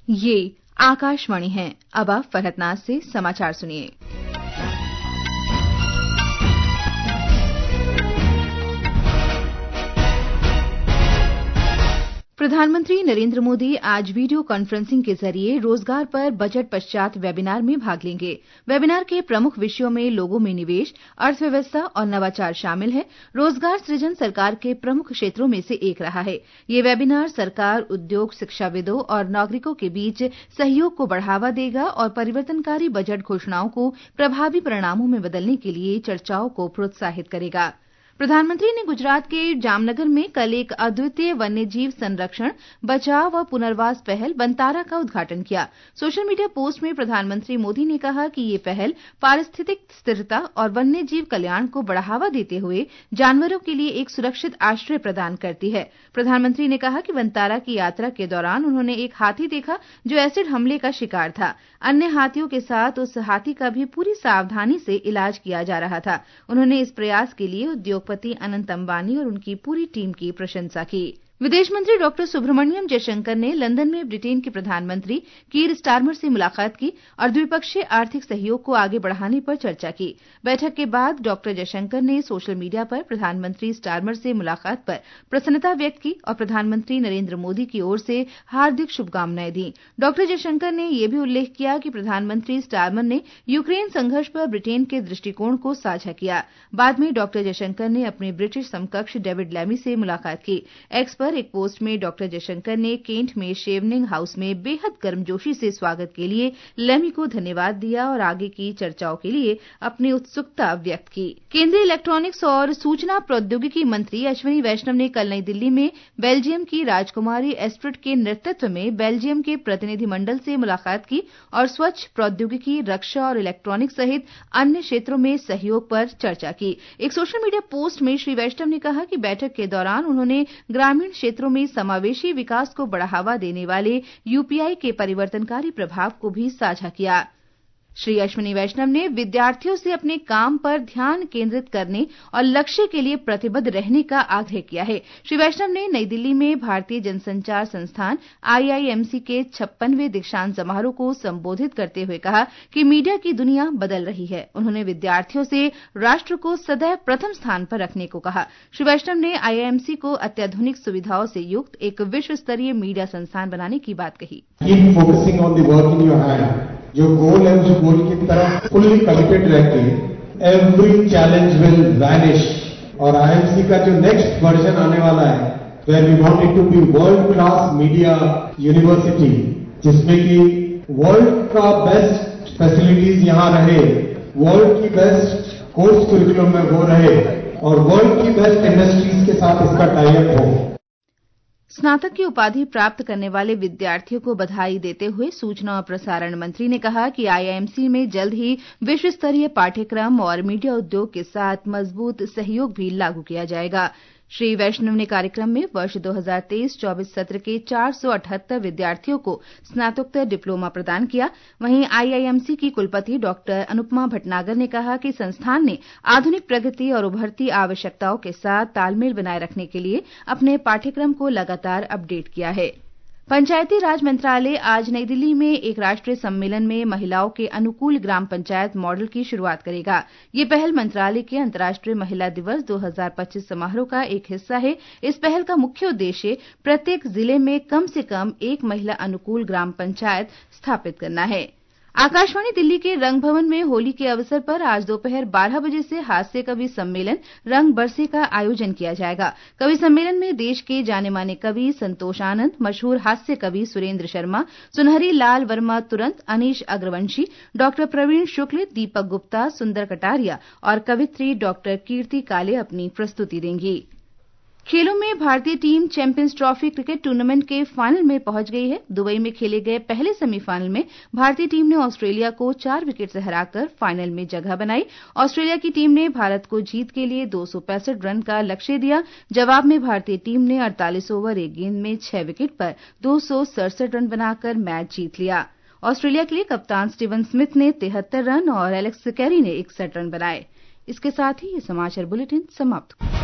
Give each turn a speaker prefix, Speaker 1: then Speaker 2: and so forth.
Speaker 1: ये आकाशवाणी है। अब आप फरहतनाज से समाचार सुनिए। प्रधानमंत्री नरेंद्र मोदी आज वीडियो कॉन्फ्रेंसिंग के जरिए रोजगार पर बजट पश्चात वेबिनार में भाग लेंगे। वेबिनार के प्रमुख विषयों में लोगों में निवेश, अर्थव्यवस्था और नवाचार शामिल है। रोजगार सृजन सरकार के प्रमुख क्षेत्रों में से एक रहा है। ये वेबिनार सरकार, उद्योग, शिक्षाविदों और नागरिकों के बीच सहयोग को बढ़ावा देगा और परिवर्तनकारी बजट घोषणाओं को प्रभावी परिणामों में बदलने के लिए चर्चाओं को प्रोत्साहित करेगा। प्रधानमंत्री ने गुजरात के जामनगर में कल एक अद्वितीय वन्यजीव संरक्षण, बचाव और पुनर्वास पहल वनतारा का उद्घाटन किया। सोशल मीडिया पोस्ट में प्रधानमंत्री मोदी ने कहा कि ये पहल पारिस्थितिक स्थिरता और वन्यजीव कल्याण को बढ़ावा देते हुए जानवरों के लिए एक सुरक्षित आश्रय प्रदान करती है। प्रधानमंत्री ने कहा कि वनतारा की यात्रा के दौरान उन्होंने एक हाथी देखा जो एसिड हमले का शिकार था। अन्य हाथियों के साथ उस हाथी का भी पूरी सावधानी से इलाज किया जा रहा था। उन्होंने इस प्रयास के लिए उद्योगपति अनंत अंबानी और उनकी पूरी टीम की प्रशंसा की। विदेश मंत्री डॉक्टर सुब्रमण्यम जयशंकर ने लंदन में ब्रिटेन के प्रधानमंत्री कीर स्टारमर से मुलाकात की और द्विपक्षीय आर्थिक सहयोग को आगे बढ़ाने पर चर्चा की। बैठक के बाद डॉक्टर जयशंकर ने सोशल मीडिया पर प्रधानमंत्री स्टारमर से मुलाकात पर प्रसन्नता व्यक्त की और प्रधानमंत्री नरेंद्र मोदी की ओर से हार्दिक शुभकामनाएं दी। डॉक्टर जयशंकर ने यह भी उल्लेख किया कि प्रधानमंत्री स्टारमर ने यूक्रेन संघर्ष पर ब्रिटेन के दृष्टिकोण को साझा किया। बाद में डॉक्टर जयशंकर ने अपने ब्रिटिश समकक्ष डेविड लैमी से मुलाकात की। एक्स पर एक पोस्ट में डॉक्टर जयशंकर ने केंट में शेवनिंग हाउस में बेहद गर्मजोशी से स्वागत के लिए लैमी को धन्यवाद दिया और आगे की चर्चाओं के लिए अपनी उत्सुकता व्यक्त की। केंद्रीय इलेक्ट्रॉनिक्स और सूचना प्रौद्योगिकी मंत्री अश्विनी वैष्णव ने कल नई दिल्ली में बेल्जियम की राजकुमारी एस्ट्रिड के नेतृत्व में बेल्जियम के प्रतिनिधिमंडल से मुलाकात की और स्वच्छ प्रौद्योगिकी, रक्षा और इलेक्ट्रॉनिक्स सहित अन्य क्षेत्रों में सहयोग पर चर्चा की। एक सोशल मीडिया पोस्ट में श्री वैष्णव ने कहा कि बैठक के दौरान उन्होंने ग्रामीण क्षेत्रों में समावेशी विकास को बढ़ावा देने वाले यूपीआई के परिवर्तनकारी प्रभाव को भी साझा किया। श्री अश्विनी वैष्णव ने विद्यार्थियों से अपने काम पर ध्यान केंद्रित करने और लक्ष्य के लिए प्रतिबद्ध रहने का आग्रह किया है। श्री वैष्णव ने नई दिल्ली में भारतीय जनसंचार संस्थान आईआईएमसी के 56वें दीक्षांत समारोह को संबोधित करते हुए कहा कि मीडिया की दुनिया बदल रही है। उन्होंने विद्यार्थियों से राष्ट्र को सदैव प्रथम स्थान पर रखने को कहा। श्री वैष्णव ने आईआईएमसी को अत्याधुनिक सुविधाओं से युक्त एक विश्व स्तरीय मीडिया संस्थान बनाने की बात कही।
Speaker 2: जो गोल है उस गोल की तरफ फुल्ली कमिटेड रहकर एवरी चैलेंज विल वैनिश और आईएमसी का जो नेक्स्ट वर्जन आने वाला है where we want it to be world class media university जिसमें कि वर्ल्ड का बेस्ट फैसिलिटीज यहां रहे, वर्ल्ड की बेस्ट कोर्स करिकुलम में वो रहे और वर्ल्ड की बेस्ट इंडस्ट्रीज के साथ इसका टाई अप हो।
Speaker 1: स्नातक की उपाधि प्राप्त करने वाले विद्यार्थियों को बधाई देते हुए सूचना और प्रसारण मंत्री ने कहा कि आईआईएमसी में जल्द ही विश्व स्तरीय पाठ्यक्रम और मीडिया उद्योग के साथ मजबूत सहयोग भी लागू किया जाएगा। श्री वैष्णव ने कार्यक्रम में वर्ष 2023-24 सत्र के 478 विद्यार्थियों को स्नातकोत्तर डिप्लोमा प्रदान किया। वहीं आईआईएमसी की कुलपति डॉक्टर अनुपमा भटनागर ने कहा कि संस्थान ने आधुनिक प्रगति और उभरती आवश्यकताओं के साथ तालमेल बनाए रखने के लिए अपने पाठ्यक्रम को लगातार अपडेट किया है। पंचायती राज मंत्रालय आज नई दिल्ली में एक राष्ट्रीय सम्मेलन में महिलाओं के अनुकूल ग्राम पंचायत मॉडल की शुरुआत करेगा। ये पहल मंत्रालय के अंतर्राष्ट्रीय महिला दिवस 2025 समारोह का एक हिस्सा है। इस पहल का मुख्य उद्देश्य प्रत्येक जिले में कम से कम एक महिला अनुकूल ग्राम पंचायत स्थापित करना है। आकाशवाणी दिल्ली के रंग भवन में होली के अवसर पर आज दोपहर 12 बजे से हास्य कवि सम्मेलन रंग बरसे का आयोजन किया जाएगा। कवि सम्मेलन में देश के जाने माने कवि संतोष आनंद, मशहूर हास्य कवि सुरेंद्र शर्मा, सुनहरी लाल वर्मा तुरंत, अनीश अग्रवंशी, डॉक्टर प्रवीण शुक्ल, दीपक गुप्ता, सुंदर कटारिया और कवित्री डॉक्टर कीर्ति काले अपनी प्रस्तुति देंगी। खेलों में भारतीय team champions trophy cricket tournament के फाइनल में पहुंच गई है। दुबई में खेले गए पहले सेमीफाइनल में भारतीय टीम ने ऑस्ट्रेलिया को 4 विकेट से हराकर फाइनल में जगह बनाई। ऑस्ट्रेलिया की टीम ने भारत को जीत के लिए 265 रन का लक्ष्य दिया। जवाब में भारतीय टीम ने 48 ओवर 1 गेंद में 6 विकेट पर 267 रन बनाकर मैच जीत लिया। ऑस्ट्रेलिया के लिए कप्तान स्टीवन स्मिथ ने 73 रन और एलेक्स कैरी ने 61 रन बनाए। इसके साथ ही ये समाचार बुलेटिन समाप्त हुआ।